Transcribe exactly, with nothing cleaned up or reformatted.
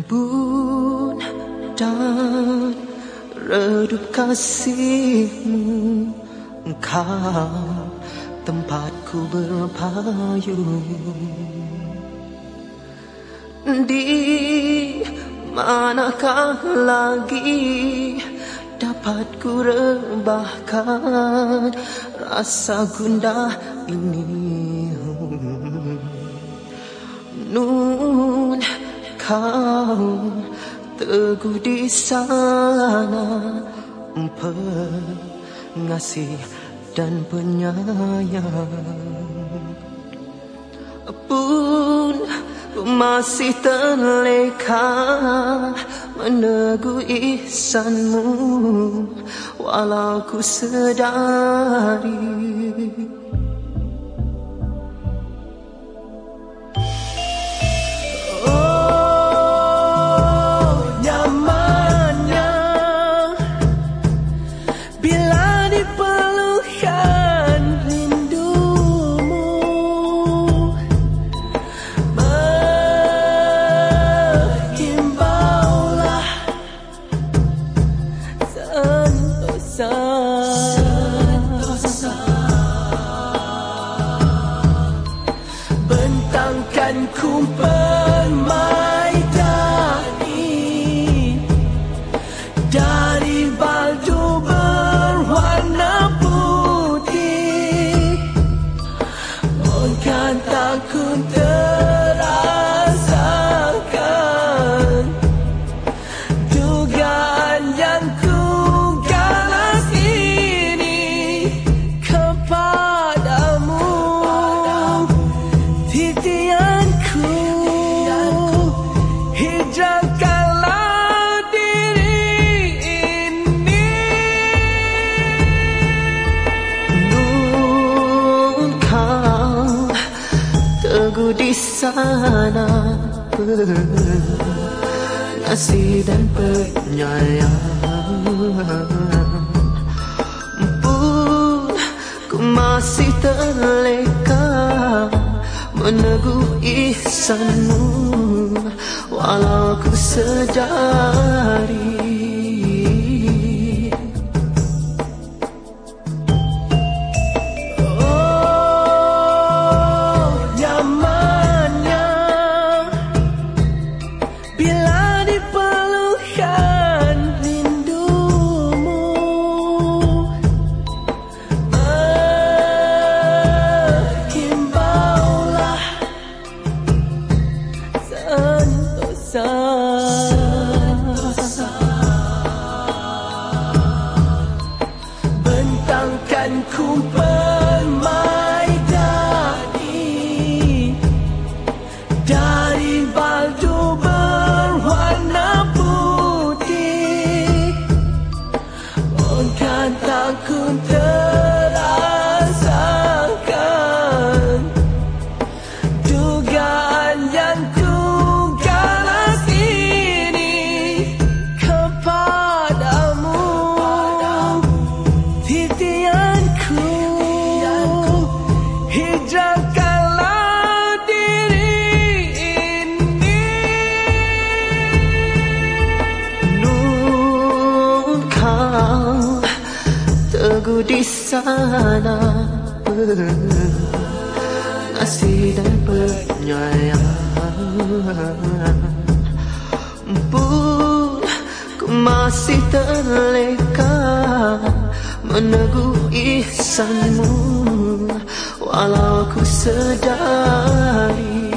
Embun dan redup kasihmu, engkau tempatku berpayung. Di manakah lagi dapat ku rebahkan rasa gundah ini? Nun, kau teguh di sana, pengasih dan penyayang. Pun ku masih terleka meneguk ihsanmu, walau ku sedari bentangkan kumpulan maidani dari baldu berwarna putih. Bukan takut terasakan dugaan yang ku ganas ini kepadamu. Titianku, hijrahkanlah diri ini. Nun, kau teguh di sana, pengasih dan penyayang. Pun ku masih terleka meneguk ihsanmu, walau ku sedari oh nyamannya bila dipelukan rindumu. Sentosa, bentangkan kumpulan maidani dari baldu berwarna putih. Bukan takut terasakan dugaan yang ku hijrahkanlah diri ini. Nun, kau teguh di sana, pengasih dan penyayang. Pun ku masih terleka meneguk ihsanmu, walau ku sedari